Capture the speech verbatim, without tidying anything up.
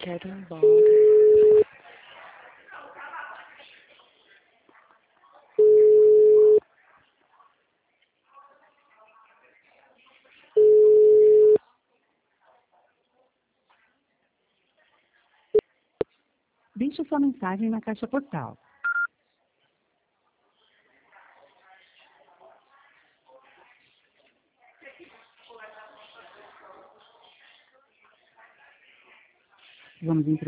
quero ir embora. Deixe sua mensagem na caixa postal. Vamos entregar.